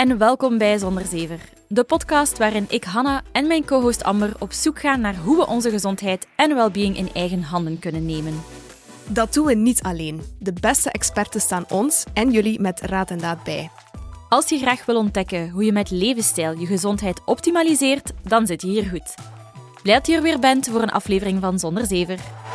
en welkom bij Zonder Zever. De podcast waarin ik, Hanna, en mijn co-host Amber op zoek gaan naar hoe we onze gezondheid en well-being in eigen handen kunnen nemen. Dat doen we niet alleen. De beste experten staan ons en jullie met raad en daad bij. Als je graag wil ontdekken hoe je met levensstijl je gezondheid optimaliseert, dan zit je hier goed. Blij dat je er weer bent voor een aflevering van Zonder Zever.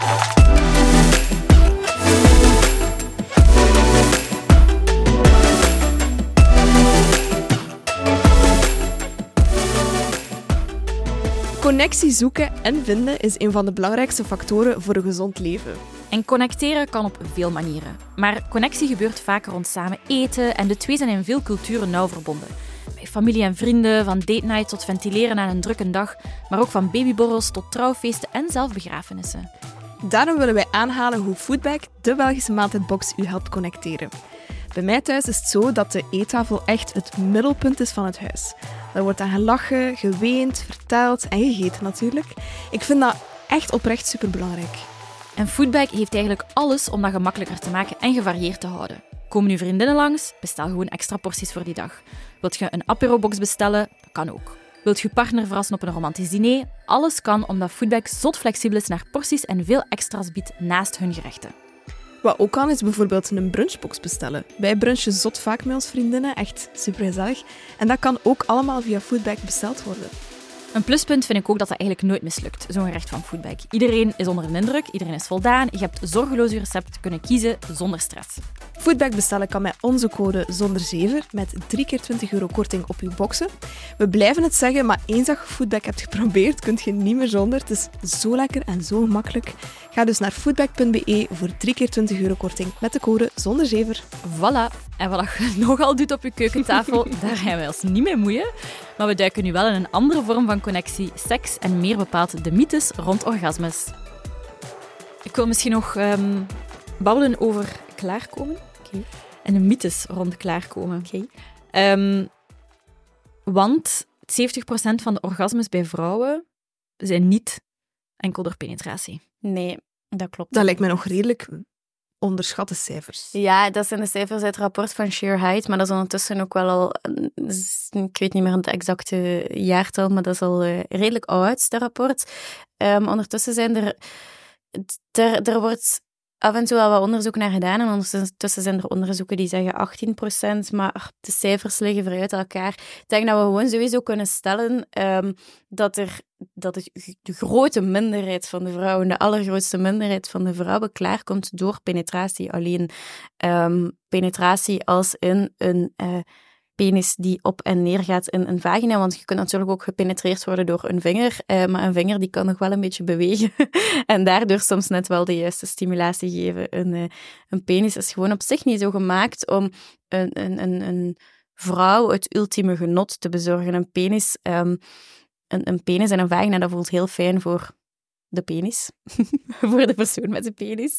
Connectie zoeken en vinden is een van de belangrijkste factoren voor een gezond leven. En connecteren kan op veel manieren. Maar connectie gebeurt vaak rond samen eten en de twee zijn in veel culturen nauw verbonden. Bij familie en vrienden, van date night tot ventileren na een drukke dag, maar ook van babyborrels tot trouwfeesten en zelfbegrafenissen. Daarom willen wij aanhalen hoe Foodbag, de Belgische maaltijdbox, u helpt connecteren. Bij mij thuis is het zo dat de eettafel echt het middelpunt is van het huis. Daar wordt aan gelachen, geweend, verteld en gegeten natuurlijk. Ik vind dat echt oprecht superbelangrijk. En Foodbag heeft eigenlijk alles om dat gemakkelijker te maken en gevarieerd te houden. Komen uw vriendinnen langs? Bestel gewoon extra porties voor die dag. Wilt je een aperobox bestellen? Dat kan ook. Wilt je partner verrassen op een romantisch diner? Alles kan omdat Foodbag zot flexibel is naar porties en veel extra's biedt naast hun gerechten. Wat ook kan, is bijvoorbeeld een brunchbox bestellen. Wij brunchen zot vaak met ons vriendinnen, echt supergezellig. En dat kan ook allemaal via Foodbag besteld worden. Een pluspunt vind ik ook dat eigenlijk nooit mislukt, zo'n gerecht van Foodbag. Iedereen is onder de indruk, iedereen is voldaan. Je hebt zorgeloos je recept kunnen kiezen zonder stress. Foodbag bestellen kan met onze code ZONDERZEVER met 3 keer €20 korting op uw boxen. We blijven het zeggen, maar eens dat je Foodbag hebt geprobeerd, kun je niet meer zonder. Het is zo lekker en zo gemakkelijk. Ga dus naar foodbag.be voor 3 keer €20 korting met de code ZONDERZEVER. Voilà. En wat je nogal doet op je keukentafel, daar gaan wij ons niet mee moeien. Maar we duiken nu wel in een andere vorm van connectie, seks en meer bepaald de mythes rond orgasmes. Ik wil misschien nog babbelen over klaarkomen. Okay. En de mythes rond klaarkomen. Okay. Want 70% van de orgasmes bij vrouwen zijn niet enkel door penetratie. Nee, dat klopt. Dat lijkt me nog redelijk onderschatte cijfers. Ja, dat zijn de cijfers uit het rapport van Sheer Height, maar dat is ondertussen ook wel al... Ik weet niet meer het exacte jaartal, maar dat is al redelijk oud, dat rapport. Ondertussen zijn er wordt af en toe wel wat onderzoek naar gedaan en ondertussen zijn er onderzoeken die zeggen 18%, maar de cijfers liggen ver uit elkaar. Ik denk dat we gewoon sowieso kunnen stellen dat de grote minderheid van de vrouwen, de allergrootste minderheid van de vrouwen, klaarkomt door penetratie alleen. Penetratie als in een penis die op en neer gaat in een vagina, want je kunt natuurlijk ook gepenetreerd worden door een vinger, maar een vinger die kan nog wel een beetje bewegen en daardoor soms net wel de juiste stimulatie geven. Een penis is gewoon op zich niet zo gemaakt om een vrouw het ultieme genot te bezorgen. Een penis en een vagina, dat voelt heel fijn voor de penis. Voor de persoon met de penis.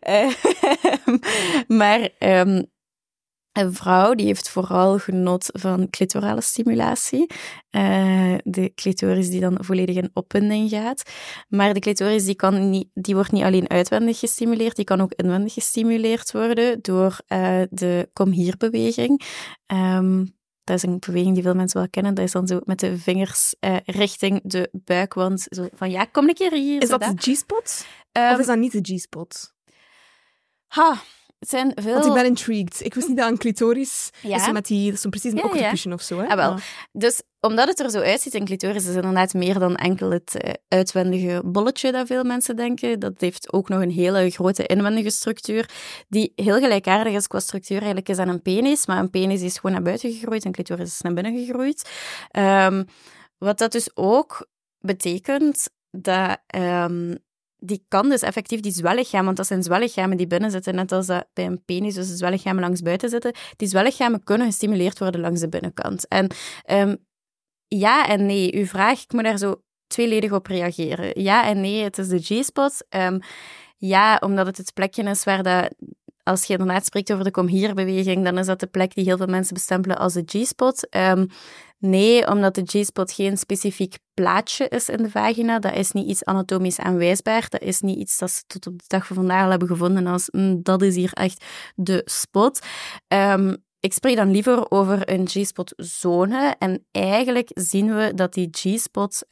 Maar een vrouw die heeft vooral genot van clitorale stimulatie. De clitoris die dan volledig in opwinding gaat. Maar de clitoris die wordt niet alleen uitwendig gestimuleerd, die kan ook inwendig gestimuleerd worden door de kom-hier-beweging. Dat is een beweging die veel mensen wel kennen. Dat is dan zo met de vingers richting de buikwand. Zo van, ja, kom een keer hier. Is dat de G-spot? Of is dat niet de G-spot? Het zijn veel... Want ik ben intrigued. Ik wist niet dat een clitoris Ja. is met die... Dat is zo precies een octopusje of zo, hè? Ah, wel. Dus omdat het er zo uitziet, een clitoris is inderdaad meer dan enkel het uitwendige bolletje dat veel mensen denken. Dat heeft ook nog een hele grote inwendige structuur, die heel gelijkaardig is qua structuur eigenlijk is aan een penis. Maar een penis is gewoon naar buiten gegroeid, een clitoris is naar binnen gegroeid. Wat dat dus ook betekent dat... die kan dus effectief die zwellichamen, want dat zijn zwellichamen die binnen zitten, net als dat bij een penis dus de zwellichamen langs buiten zitten, die zwellichamen kunnen gestimuleerd worden langs de binnenkant. En ja en nee, uw vraag, ik moet daar zo tweeledig op reageren. Ja en nee, het is de G-spot. Ja, omdat het plekje is waar dat... Als je inderdaad spreekt over de kom-hier-beweging, dan is dat de plek die heel veel mensen bestempelen als de G-spot. Nee, omdat de G-spot geen specifiek plaatje is in de vagina. Dat is niet iets anatomisch aanwijsbaar. Dat is niet iets dat ze tot op de dag van vandaag al hebben gevonden als dat is hier echt de spot. ik spreek dan liever over een G-spot-zone. En eigenlijk zien we dat die G-spot,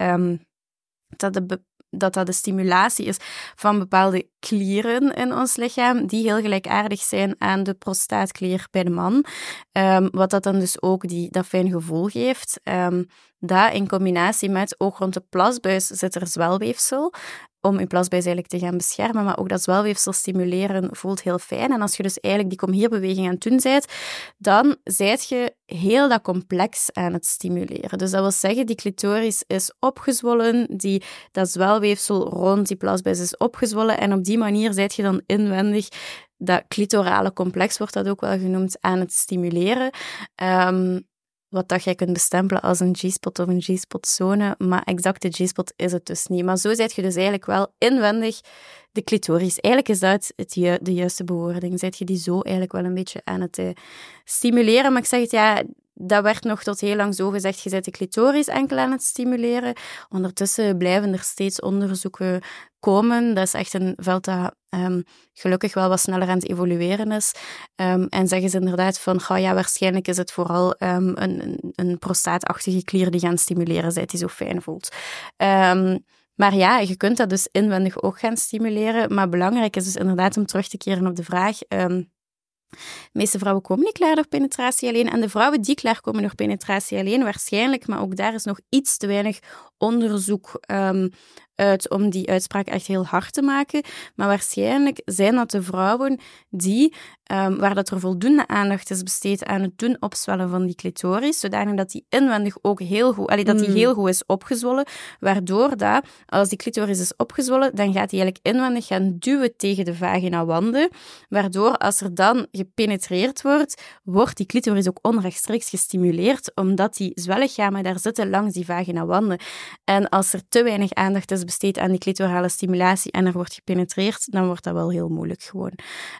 dat de stimulatie is van bepaalde klieren in ons lichaam, die heel gelijkaardig zijn aan de prostaatklier bij de man. Wat dat dan dus ook dat fijn gevoel geeft. Dat in combinatie met, ook rond de plasbuis zit er zwelweefsel, om je plasbuis eigenlijk te gaan beschermen, maar ook dat zwelweefsel stimuleren voelt heel fijn. En als je dus eigenlijk die kom-hier-beweging aan het doen bent, dan zijt je heel dat complex aan het stimuleren. Dus dat wil zeggen, die clitoris is opgezwollen, dat zwelweefsel rond die plasbuis is opgezwollen, en op die manier zijt je dan inwendig, dat clitorale complex wordt dat ook wel genoemd, aan het stimuleren. Wat dat jij kunt bestempelen als een G-spot of een G-spotzone, maar exacte G-spot is het dus niet. Maar zo zit je dus eigenlijk wel inwendig de clitoris. Eigenlijk is dat de juiste bewoording. Zit je die zo eigenlijk wel een beetje aan het stimuleren. Maar ik zeg het, dat werd nog tot heel lang zo gezegd, je zet de clitoris enkel aan het stimuleren. Ondertussen blijven er steeds onderzoeken komen. Dat is echt een veld dat gelukkig wel wat sneller aan het evolueren is. En zeggen ze inderdaad van, waarschijnlijk is het vooral een prostaatachtige klier die gaan stimuleren, die zo fijn voelt. Maar ja, je kunt dat dus inwendig ook gaan stimuleren. Maar belangrijk is dus inderdaad om terug te keren op de vraag. De meeste vrouwen komen niet klaar door penetratie alleen. En de vrouwen die klaarkomen door penetratie alleen, waarschijnlijk, maar ook daar is nog iets te weinig onderzoek uit om die uitspraak echt heel hard te maken. Maar waarschijnlijk zijn dat de vrouwen die, waar dat er voldoende aandacht is besteed aan het doen opzwellen van die clitoris, zodanig dat die inwendig ook heel goed, die heel goed is opgezwollen, waardoor dat, als die clitoris is opgezwollen, dan gaat die eigenlijk inwendig gaan duwen tegen de vaginawanden, waardoor als er dan gepenetreerd wordt die clitoris ook onrechtstreeks gestimuleerd, omdat die zwellichamen daar zitten langs die vaginawanden. En als er te weinig aandacht is besteed aan die clitorale stimulatie en er wordt gepenetreerd, dan wordt dat wel heel moeilijk gewoon.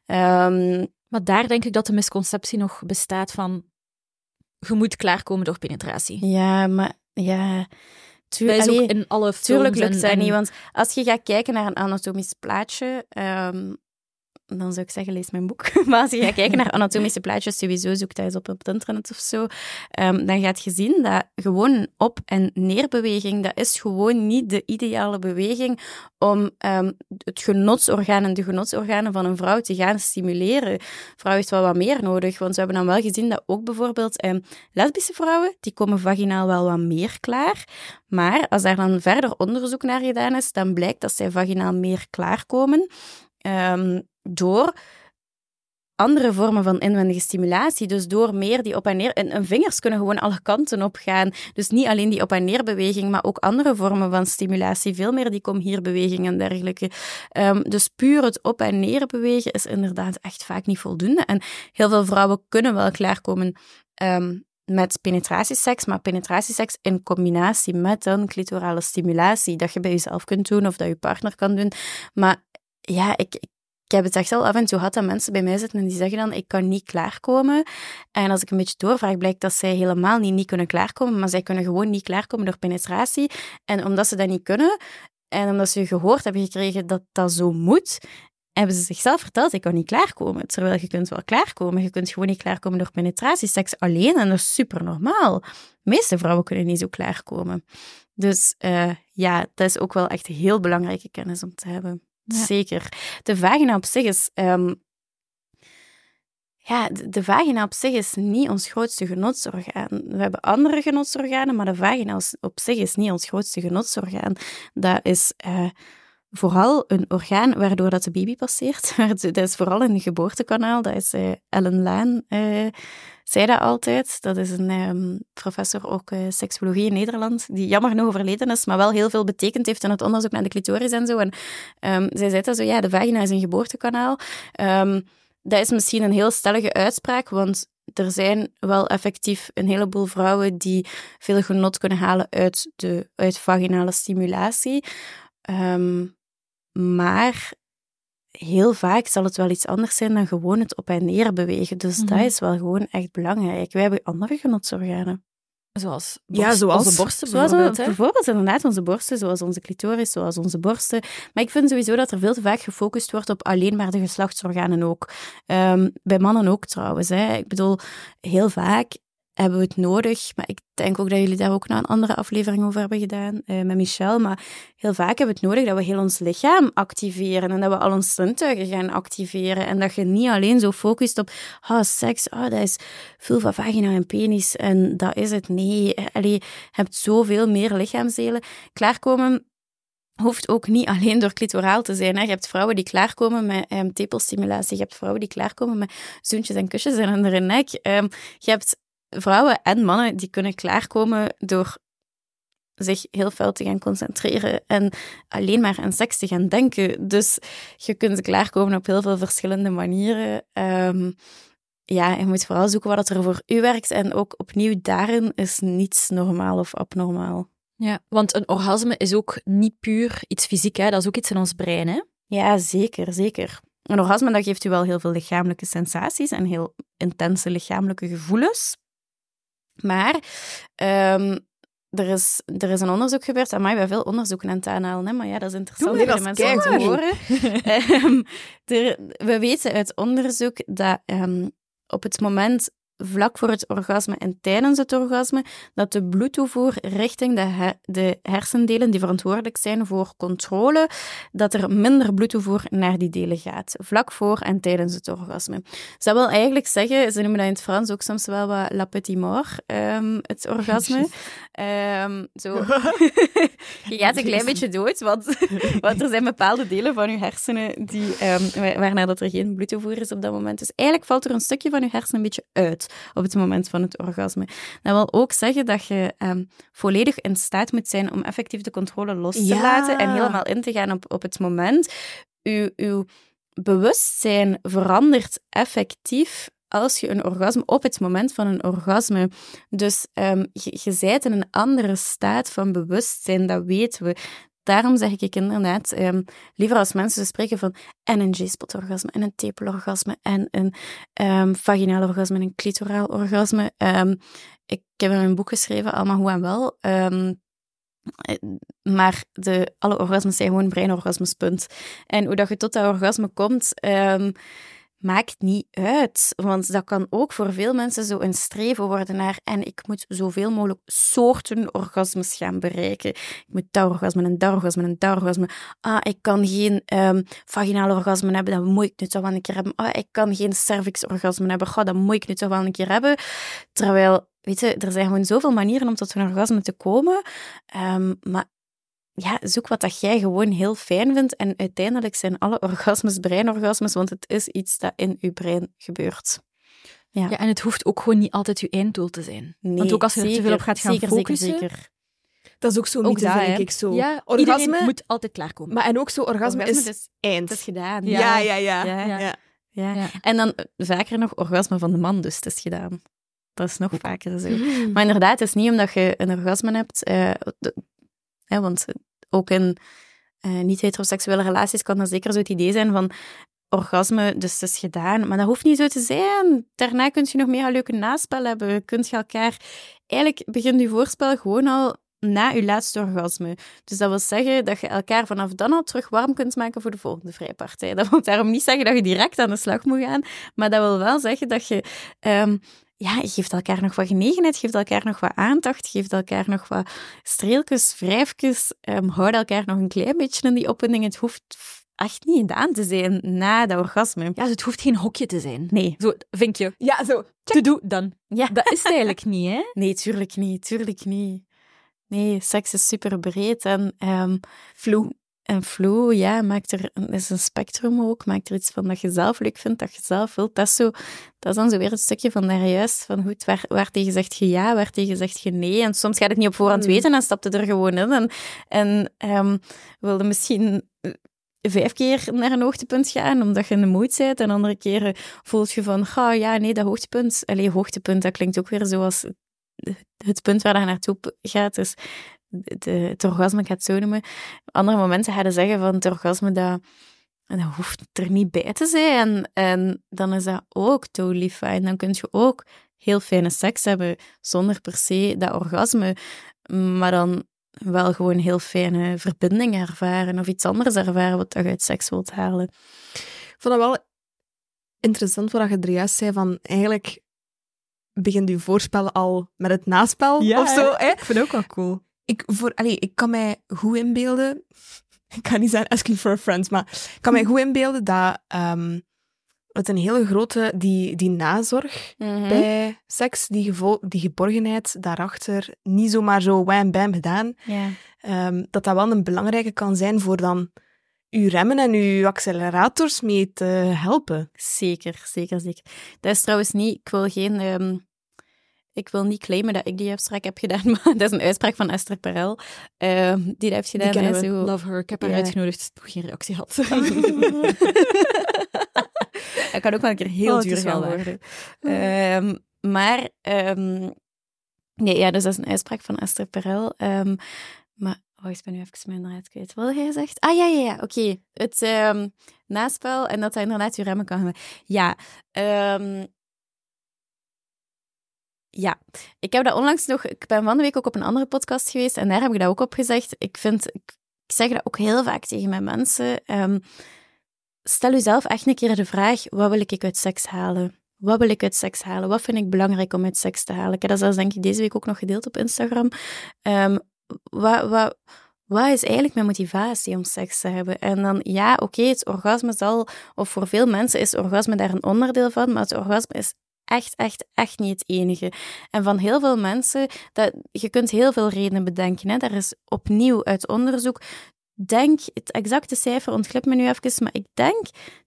Maar daar denk ik dat de misconceptie nog bestaat van je moet klaarkomen door penetratie. Ja, maar ja... Dat is ook in alle films. Tuurlijk lukt dat niet, want als je gaat kijken naar een anatomisch plaatje... dan zou ik zeggen, lees mijn boek. Maar als je gaat kijken naar anatomische plaatjes, sowieso zoek dat eens op het internet of zo, dan gaat je zien dat gewoon een op- en neerbeweging, dat is gewoon niet de ideale beweging om het genotsorgaan en de genotsorganen van een vrouw te gaan stimuleren. De vrouw heeft wel wat meer nodig, want we hebben dan wel gezien dat ook bijvoorbeeld lesbische vrouwen, die komen vaginaal wel wat meer klaar. Maar als daar dan verder onderzoek naar gedaan is, dan blijkt dat zij vaginaal meer klaarkomen. Door andere vormen van inwendige stimulatie, dus door meer die op- en neer... En vingers kunnen gewoon alle kanten op gaan. Dus niet alleen die op- en neerbeweging, maar ook andere vormen van stimulatie. Veel meer die kom-hier-beweging en dergelijke. Dus puur het op- en neer bewegen is inderdaad echt vaak niet voldoende. En heel veel vrouwen kunnen wel klaarkomen met penetratieseks, maar penetratieseks in combinatie met een clitorale stimulatie, dat je bij jezelf kunt doen of dat je partner kan doen. Maar ja, ik heb het echt al af en toe gehad dat mensen bij mij zitten en die zeggen dan, ik kan niet klaarkomen. En als ik een beetje doorvraag, blijkt dat zij helemaal niet kunnen klaarkomen, maar zij kunnen gewoon niet klaarkomen door penetratie. En omdat ze dat niet kunnen, en omdat ze gehoord hebben gekregen dat dat zo moet, hebben ze zichzelf verteld, ik kan niet klaarkomen. Terwijl je kunt wel klaarkomen. Je kunt gewoon niet klaarkomen door penetratieseks alleen, en dat is super normaal. De meeste vrouwen kunnen niet zo klaarkomen. Dus dat is ook wel echt heel belangrijke kennis om te hebben. Ja. Zeker. De vagina op zich is... de vagina op zich is niet ons grootste genotsorgaan. We hebben andere genotsorganen, maar de vagina op zich is niet ons grootste genotsorgaan. Dat is vooral een orgaan waardoor dat de baby passeert. Dat is vooral een geboortekanaal. Dat is Ellen Laan zei dat altijd. Dat is een professor, ook seksuologie in Nederland, die jammer genoeg overleden is, maar wel heel veel betekend heeft in het onderzoek naar de clitoris en zo. En zij zei dat zo, de vagina is een geboortekanaal. Dat is misschien een heel stellige uitspraak, want er zijn wel effectief een heleboel vrouwen die veel genot kunnen halen uit vaginale stimulatie. Maar heel vaak zal het wel iets anders zijn dan gewoon het op en neer bewegen. Dus dat is wel gewoon echt belangrijk. Wij hebben andere genotsorganen. Zoals zoals onze borsten Zoals bijvoorbeeld. Hè? bijvoorbeeld inderdaad onze borsten, zoals onze clitoris, zoals onze borsten. Maar ik vind sowieso dat er veel te vaak gefocust wordt op alleen maar de geslachtsorganen ook. Bij mannen ook trouwens. Hè. Ik bedoel, heel vaak hebben we het nodig, maar ik denk ook dat jullie daar ook nog een andere aflevering over hebben gedaan, met Michel, maar heel vaak hebben we het nodig dat we heel ons lichaam activeren en dat we al onze zintuigen gaan activeren en dat je niet alleen zo focust op seks, dat is vulva, vagina en penis en dat is het. Nee, je hebt zoveel meer lichaamsdelen. Klaarkomen hoeft ook niet alleen door clitoraal te zijn. Hè. Je hebt vrouwen die klaarkomen met tepelstimulatie, je hebt vrouwen die klaarkomen met zoentjes en kusjes en onder hun nek. Je hebt vrouwen en mannen die kunnen klaarkomen door zich heel fel te gaan concentreren en alleen maar aan seks te gaan denken. Dus je kunt klaarkomen op heel veel verschillende manieren. Je moet vooral zoeken wat er voor u werkt. En ook opnieuw daarin is niets normaal of abnormaal. Ja, want een orgasme is ook niet puur iets fysiek, hè? Dat is ook iets in ons brein, hè? Ja, zeker, zeker. Een orgasme dat geeft u wel heel veel lichamelijke sensaties en heel intense lichamelijke gevoelens. Maar er is een onderzoek gebeurd. Amai, we hebben veel onderzoeken aan het aanhalen, hè? Maar ja, dat is interessant voor de mensen om te horen. We weten uit onderzoek dat op het moment vlak voor het orgasme en tijdens het orgasme, dat de bloedtoevoer richting de hersendelen die verantwoordelijk zijn voor controle, dat er minder bloedtoevoer naar die delen gaat. Vlak voor en tijdens het orgasme. Dat wil eigenlijk zeggen, ze noemen dat in het Frans ook soms wel wat la petite mort, het orgasme. Zo. Je gaat een klein beetje dood, want er zijn bepaalde delen van je hersenen waarnaar dat er geen bloedtoevoer is op dat moment. Dus eigenlijk valt er een stukje van je hersenen een beetje uit op het moment van het orgasme. Dat wil ook zeggen dat je volledig in staat moet zijn om effectief de controle los te laten en helemaal in te gaan op het moment. Uw bewustzijn verandert effectief als je een orgasme, op het moment van een orgasme. Dus je bent in een andere staat van bewustzijn, dat weten we. Daarom zeg ik inderdaad, liever als mensen spreken van en een G-spot-orgasme, en een tepelorgasme, en een vaginaal orgasme, en een clitoraal orgasme. Ik heb in mijn boek geschreven, allemaal hoe en wel. Maar alle orgasmes zijn gewoon breinorgasmes, punt. En hoe dat je tot dat orgasme komt, maakt niet uit. Want dat kan ook voor veel mensen zo een streven worden naar en ik moet zoveel mogelijk soorten orgasmes gaan bereiken. Ik moet dat orgasme en dat orgasme en dat orgasme. Ik kan geen vaginale orgasme hebben, dat moet ik nu toch wel een keer hebben. Ik kan geen cervix-orgasme hebben, dat moet ik nu toch wel een keer hebben. Terwijl, weet je, er zijn gewoon zoveel manieren om tot een orgasme te komen. Maar ja, zoek wat dat jij gewoon heel fijn vindt. En uiteindelijk zijn alle orgasmes breinorgasmes, want het is iets dat in je brein gebeurt. Ja, en het hoeft ook gewoon niet altijd je einddoel te zijn. Nee, want ook als je er te veel op gaat gaan focussen... Zeker. Dat is ook zo mythe, denk ik zo. Ja, orgasme iedereen moet altijd klaarkomen. Maar en ook zo, orgasme is eind. Het is gedaan. Ja. En dan vaker nog orgasme van de man, dus het is gedaan. Dat is nog vaker zo. Maar inderdaad, het is niet omdat je een orgasme hebt... want ook in niet-heteroseksuele relaties kan dat zeker zo het idee zijn van orgasme, dus het is gedaan. Maar dat hoeft niet zo te zijn. Daarna kun je nog mega leuke naspel hebben. Kun je elkaar... Eigenlijk begint je voorspel gewoon al na je laatste orgasme. Dus dat wil zeggen dat je elkaar vanaf dan al terug warm kunt maken voor de volgende vrijpartij. Dat wil daarom niet zeggen dat je direct aan de slag moet gaan, maar dat wil wel zeggen dat je... je geeft elkaar nog wat genegenheid, geeft elkaar nog wat aandacht, geeft elkaar nog wat streeltjes, wrijfjes, houd elkaar nog een klein beetje in die opwinding. Het hoeft echt niet gedaan te zijn na dat orgasme. Ja, dus het hoeft geen hokje te zijn. Nee. Zo, vinkje. Ja, zo. To do, dan. Ja. Dat is het eigenlijk niet, hè? Nee, tuurlijk niet. Nee, seks is super breed en Vloe. En flow, ja, is een spectrum ook. Maak er iets van dat je zelf leuk vindt, dat je zelf wilt. Dat is dan zo weer het stukje van daar juist. Van goed, waar tegen zegt je ja, waar tegen zegt je nee. En soms gaat het niet op voorhand weten en stapt het er gewoon in. En wilde misschien 5 keer naar een hoogtepunt gaan, omdat je in de mood bent. En andere keren voelt je van, dat hoogtepunt. Hoogtepunt, dat klinkt ook weer zoals het punt waar je naartoe gaat. Dus het orgasme, ik ga het zo noemen. Andere momenten gaan zeggen van het orgasme, dat hoeft er niet bij te zijn. En dan is dat ook totally fine. Dan kun je ook heel fijne seks hebben, zonder per se dat orgasme, maar dan wel gewoon heel fijne verbinding ervaren of iets anders ervaren wat je uit seks wilt halen. Ik vond dat wel interessant wat je er juist zei, van eigenlijk begint je voorspel al met het naspel of zo. Hè? Ik vind het ook wel cool. Ik kan mij goed inbeelden, ik kan niet zeggen asking for a friend, maar ik kan mij goed inbeelden dat het een hele grote, die nazorg bij seks, die geborgenheid daarachter, niet zomaar zo wham bam gedaan, dat wel een belangrijke kan zijn voor dan uw remmen en uw accelerators mee te helpen. Zeker. Dat is trouwens niet, ik wil niet claimen dat ik die uitspraak heb gedaan, maar dat is een uitspraak van Esther Perel. Die dat heeft gedaan. Die kennen we. Zo... Love her. Ik heb haar uitgenodigd, nog geen reactie had. Dat kan ook wel een keer heel duur gaan worden. Dus dat is een uitspraak van Esther Perel. Maar ik ben nu even mijn draad kwijt. Wat heb je gezegd? Ja. Oké. Het naspel en dat hij inderdaad je remmen kan hebben. Ja. Ik heb dat onlangs nog... Ik ben van de week ook op een andere podcast geweest en daar heb ik dat ook op gezegd. Ik zeg dat ook heel vaak tegen mijn mensen. Stel jezelf echt een keer de vraag, wat wil ik uit seks halen? Wat wil ik uit seks halen? Wat vind ik belangrijk om uit seks te halen? Ik heb dat zelfs denk ik deze week ook nog gedeeld op Instagram. Wat is eigenlijk mijn motivatie om seks te hebben? En dan, het orgasme zal... Of voor veel mensen is orgasme daar een onderdeel van, maar het orgasme is echt niet het enige. En van heel veel mensen, je kunt heel veel redenen bedenken. Hè. Daar is opnieuw uit onderzoek... het exacte cijfer ontglipt me nu even, maar ik denk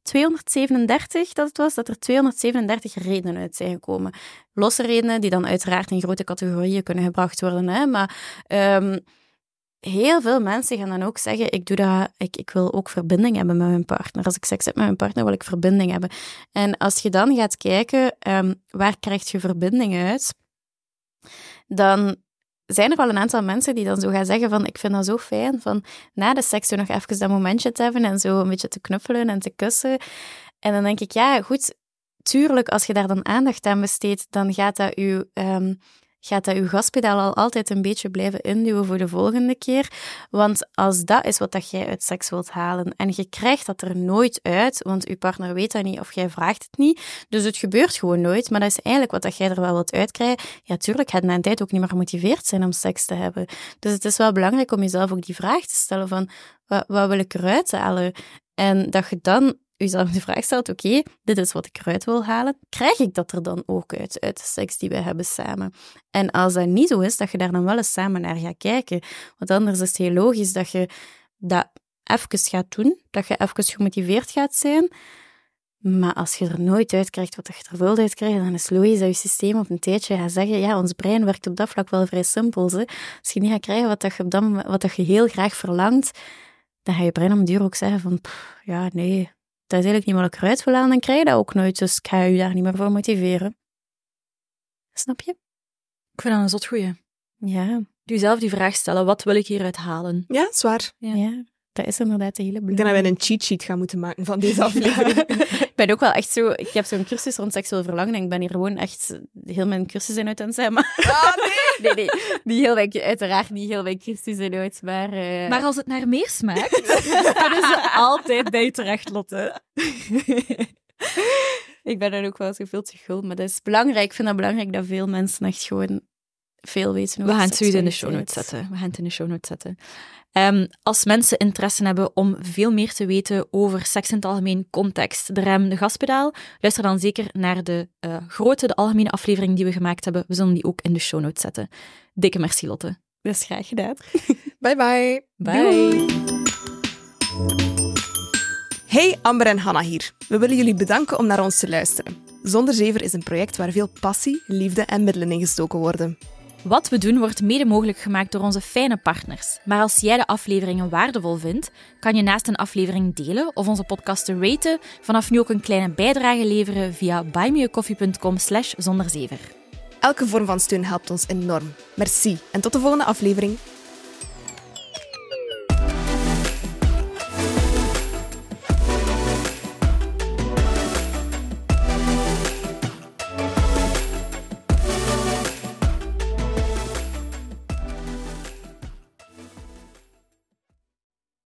237 dat er 237 redenen uit zijn gekomen. Losse redenen die dan uiteraard in grote categorieën kunnen gebracht worden. Hè? Maar heel veel mensen gaan dan ook zeggen, ik wil ook verbinding hebben met mijn partner. Als ik seks heb met mijn partner, wil ik verbinding hebben. En als je dan gaat kijken, waar krijg je verbinding uit? Dan zijn er wel een aantal mensen die dan zo gaan zeggen van, ik vind dat zo fijn, van na de seks zo nog even dat momentje te hebben en zo een beetje te knuffelen en te kussen. En dan denk ik, ja, goed, tuurlijk, als je daar dan aandacht aan besteedt, dan gaat dat uw gaspedaal al altijd een beetje blijven induwen voor de volgende keer. Want als dat is wat jij uit seks wilt halen en je krijgt dat er nooit uit, want je partner weet dat niet of jij vraagt het niet, dus het gebeurt gewoon nooit, maar dat is eigenlijk wat jij er wel wilt uitkrijgen. Ja, tuurlijk gaat na een tijd ook niet meer gemotiveerd zijn om seks te hebben. Dus het is wel belangrijk om jezelf ook die vraag te stellen van, wat wil ik eruit halen? En dat je dan jezelf de vraag stelt, oké, dit is wat ik eruit wil halen, krijg ik dat er dan ook uit de seks die we hebben samen? En als dat niet zo is, dat je daar dan wel eens samen naar gaat kijken. Want anders is het heel logisch dat je dat even gaat doen, dat je even gemotiveerd gaat zijn, maar als je er nooit uit krijgt wat je er wilt uitkrijgen, dan is het logisch dat je systeem op een tijdje gaat zeggen, ja, ons brein werkt op dat vlak wel vrij simpel. Hè? Als je niet gaat krijgen wat je heel graag verlangt, dan ga je brein om de duur ook zeggen van, nee, dat is eigenlijk niet wat ik eruit wil halen, dan krijg je dat ook nooit. Dus ik ga je daar niet meer voor motiveren. Snap je? Ik vind dat een zot goeie. Ja. Jezelf die vraag stellen, wat wil ik hieruit halen? Ja, zwaar. Ja, dat is inderdaad een hele belangrijke. Ik denk dat wij een cheat sheet gaan moeten maken van deze aflevering. Ik ben ook wel echt zo... Ik heb zo'n cursus rond seksueel verlangen en ik ben hier gewoon echt heel mijn cursus in uit aan het zijn. Maar... Nee. Uiteraard niet heel mijn cursus in uit, maar... Maar als het naar meer smaakt, kunnen ze altijd bij je terecht, Lotte. Ik ben dan ook wel zo veel te gul, maar dat is belangrijk. Ik vind het belangrijk dat veel mensen echt gewoon veel weten over We gaan het sowieso in de show notes zetten. Als mensen interesse hebben om veel meer te weten over seks in het algemeen, context, de rem, de gaspedaal, luister dan zeker naar de algemene aflevering die we gemaakt hebben. We zullen die ook in de show notes zetten. Dikke merci, Lotte. Dat is graag gedaan. Bye bye. Bye. Hey, Amber en Hanna hier. We willen jullie bedanken om naar ons te luisteren. Zonder Zever is een project waar veel passie, liefde en middelen in gestoken worden. Wat we doen wordt mede mogelijk gemaakt door onze fijne partners. Maar als jij de afleveringen waardevol vindt, kan je naast een aflevering delen of onze podcast te raten, vanaf nu ook een kleine bijdrage leveren via buymeacoffee.com/zonderzever. Elke vorm van steun helpt ons enorm. Merci en tot de volgende aflevering.